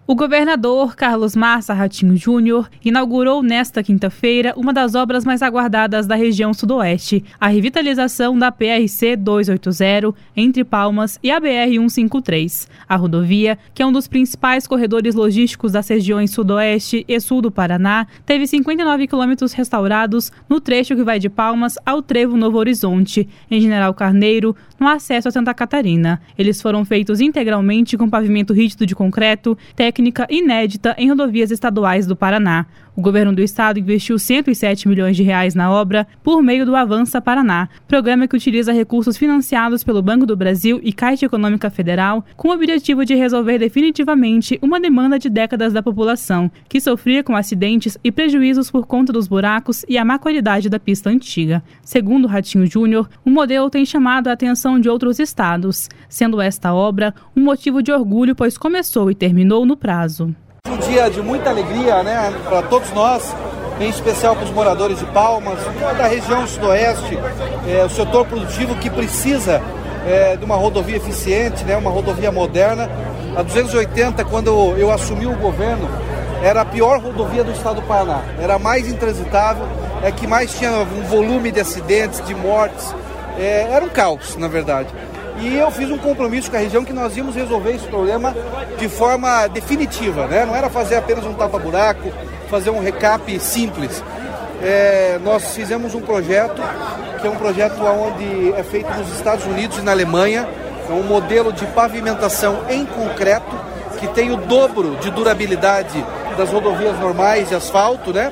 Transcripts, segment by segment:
O governador Carlos Massa Ratinho Júnior inaugurou nesta quinta-feira uma das obras mais aguardadas da região sudoeste, a revitalização da PRC 280 entre Palmas e a BR-153. A rodovia, que é um dos principais corredores logísticos das regiões sudoeste e sul do Paraná, teve 59 quilômetros restaurados no trecho que vai de Palmas ao Trevo Novo Horizonte, em General Carneiro, no acesso a Santa Catarina. Eles foram feitos integralmente com pavimento rígido de concreto, técnica inédita em rodovias estaduais do Paraná. O governo do estado investiu R$107 milhões na obra por meio do Avança Paraná, programa que utiliza recursos financiados pelo Banco do Brasil e Caixa Econômica Federal, com o objetivo de resolver definitivamente uma demanda de décadas da população, que sofria com acidentes e prejuízos por conta dos buracos e a má qualidade da pista antiga. Segundo Ratinho Júnior, o modelo tem chamado a atenção de outros estados, sendo esta obra um motivo de orgulho, pois começou e terminou no prazo. Um dia de muita alegria, né, para todos nós, em especial para os moradores de Palmas, da região sudoeste, o setor produtivo que precisa de uma rodovia eficiente, né, uma rodovia moderna. A 280, quando eu assumi o governo, era a pior rodovia do estado do Paraná, era a mais intransitável, que mais tinha um volume de acidentes, de mortes, era um caos, na verdade. E eu fiz um compromisso com a região que nós íamos resolver esse problema de forma definitiva, né? Não era fazer apenas um tapa-buraco, fazer um recap simples. Nós fizemos um projeto, que é um projeto onde é feito nos Estados Unidos e na Alemanha, é um modelo de pavimentação em concreto, que tem o dobro de durabilidade das rodovias normais de asfalto, né?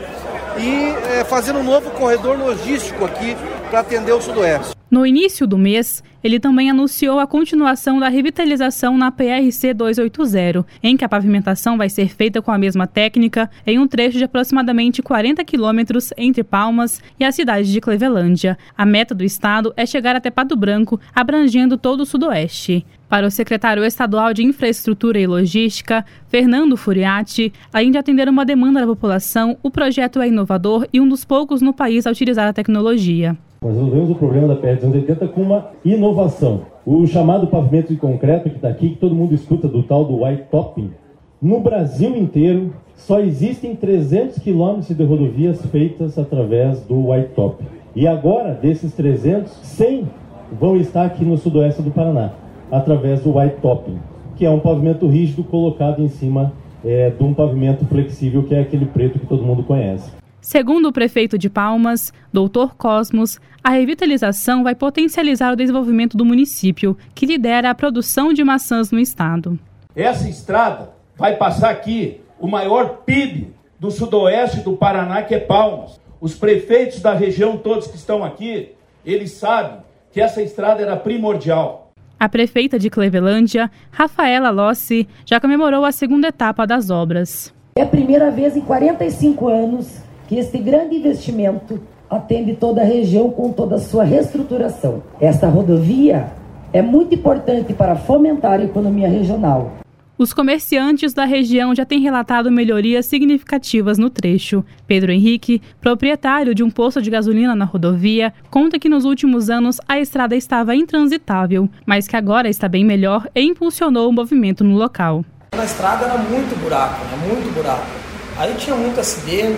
E fazendo um novo corredor logístico aqui para atender o sudoeste. No início do mês, ele também anunciou a continuação da revitalização na PRC 280, em que a pavimentação vai ser feita com a mesma técnica em um trecho de aproximadamente 40 quilômetros entre Palmas e a cidade de Clevelândia. A meta do estado é chegar até Pato Branco, abrangendo todo o sudoeste. Para o secretário estadual de Infraestrutura e Logística, Fernando Furiati, além de atender uma demanda da população, o projeto é inovador e um dos poucos no país a utilizar a tecnologia. Nós resolvemos o problema da PR-280 com uma inovação. O chamado pavimento de concreto que está aqui, que todo mundo escuta do tal do white topping. No Brasil inteiro, só existem 300 quilômetros de rodovias feitas através do white top. E agora, desses 300, 100 vão estar aqui no sudoeste do Paraná, através do white topping, que é um pavimento rígido colocado em cima de um pavimento flexível, que é aquele preto que todo mundo conhece. Segundo o prefeito de Palmas, Dr. Cosmos, a revitalização vai potencializar o desenvolvimento do município, que lidera a produção de maçãs no estado. Essa estrada vai passar aqui o maior PIB do sudoeste do Paraná, que é Palmas. Os prefeitos da região, todos que estão aqui, eles sabem que essa estrada era primordial. A prefeita de Clevelândia, Rafaela Lossi, já comemorou a segunda etapa das obras. É a primeira vez em 45 anos que este grande investimento atende toda a região com toda a sua reestruturação. Esta rodovia é muito importante para fomentar a economia regional. Os comerciantes da região já têm relatado melhorias significativas no trecho. Pedro Henrique, proprietário de um posto de gasolina na rodovia, conta que nos últimos anos a estrada estava intransitável, mas que agora está bem melhor e impulsionou o movimento no local. Na estrada era muito buraco, muito buraco. Aí tinha muito acidente,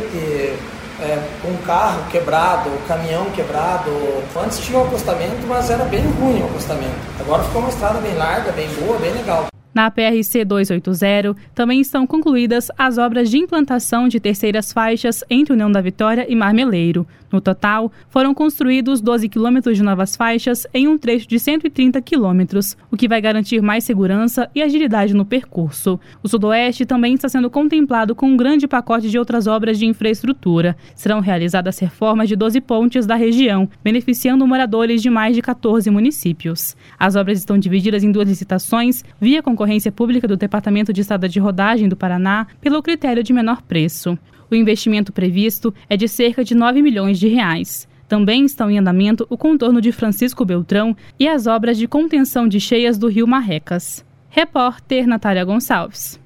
com carro quebrado, caminhão quebrado. Antes tinha um acostamento, mas era bem ruim o acostamento. Agora ficou uma estrada bem larga, bem boa, bem legal. Na PRC 280, também estão concluídas as obras de implantação de terceiras faixas entre União da Vitória e Marmeleiro. No total, foram construídos 12 quilômetros de novas faixas em um trecho de 130 quilômetros, o que vai garantir mais segurança e agilidade no percurso. O sudoeste também está sendo contemplado com um grande pacote de outras obras de infraestrutura. Serão realizadas reformas de 12 pontes da região, beneficiando moradores de mais de 14 municípios. As obras estão divididas em 2 licitações, via concorrência pública do Departamento de Estrada de Rodagem do Paraná, pelo critério de menor preço. O investimento previsto é de cerca de R$9 milhões. Também estão em andamento o contorno de Francisco Beltrão e as obras de contenção de cheias do rio Marrecas. Repórter Natália Gonçalves.